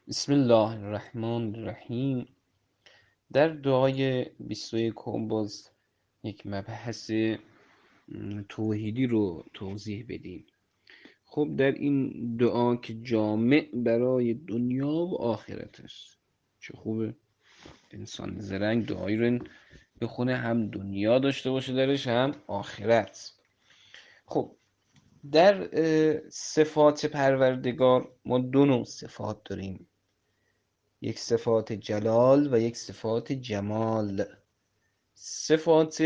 بسم الله الرحمن الرحیم. در دعای 21 باز یک مبحث توحیدی رو توضیح بدیم. خب در این دعا که جامع برای دنیا و آخرت است، چه خوبه انسان زرنگ دعایی رو بخونه، هم دنیا داشته باشه درش هم آخرت. خب در صفات پروردگار ما دو نوع صفات داریم، یک صفات جلال و یک صفات جمال. صفات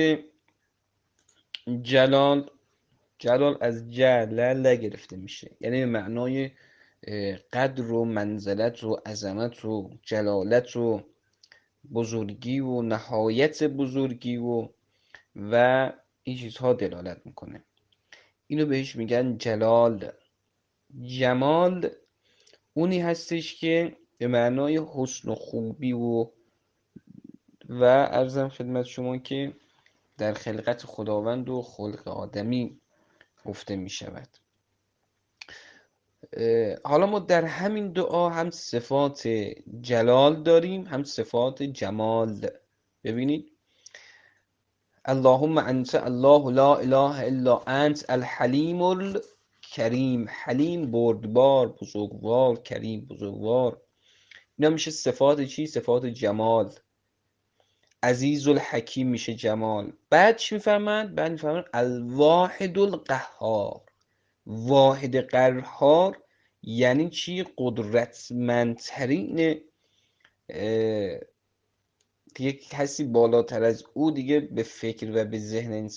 جلال، جلال از جلل گرفته میشه، یعنی به معنای قدر و منزلت و عظمت و جلالت و بزرگی و نهایت بزرگی و این چیزها دلالت میکنه. اینو بهش میگن جلال. جمال اونی هستش که به معنای حسن و خوبی و عرضم خدمت شما که در خلقت خداوند و خلق آدمی گفته می شود. حالا ما در همین دعا هم صفات جلال داریم هم صفات جمال. ببینید، اللهم انت الله لا اله الا انت الحلیم الکریم. حلیم بردبار، بزرگوار، کریم بزرگوار. اینا میشه صفات چی؟ صفات جمال. عزیز الحکیم میشه جمال. بعد چی میفرمند؟ بعد میفرمند الواحد القهار. واحد قهار یعنی چی؟ قدرتمندترین یک کسی بالاتر از او دیگه به فکر و به ذهن